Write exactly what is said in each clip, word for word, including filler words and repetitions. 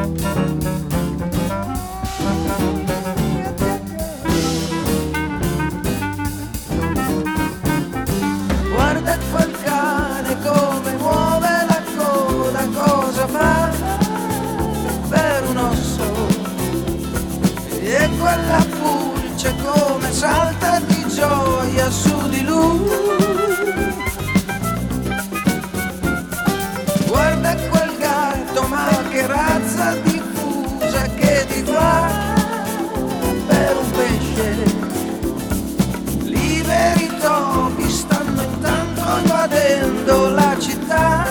Guarda quel cane come muove la coda, cosa fa per un osso, e quella pulce come salta di gioia su di lui. Guarda quel gatto, ma che razza diffusa che ti fa per un pesce. Liberi topi stanno intanto invadendo la città.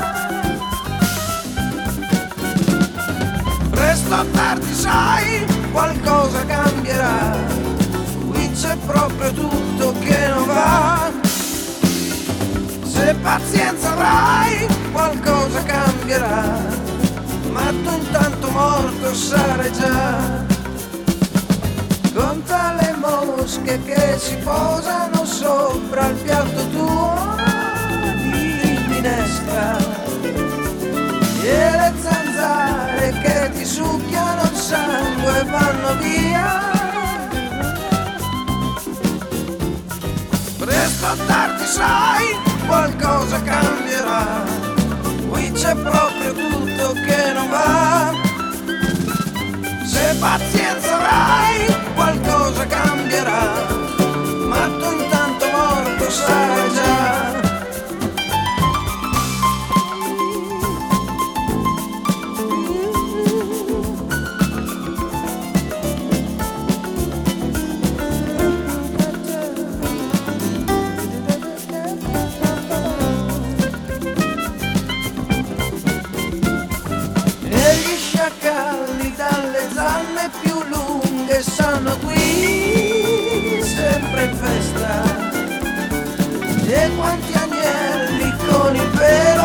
Presto o tardi sai, qualcosa cambierà. Qui c'è proprio tutto che non va. Se pazienza avrai, qualcosa cambierà. Ma tu intanto morto sarai già. Conta le mosche che si posano sopra il piatto tuo di minestra, e le zanzare che ti succhiano il sangue e vanno via. Presto o tardi sai, qualcosa cambierà. Qui c'è proprio tutto che non va. Se pazienza avrai, qualcosa cambierà. Ma tu intanto morto sarai già. Dalle zanne più lunghe stanno qui sempre in festa, e quanti agnelli con il pelo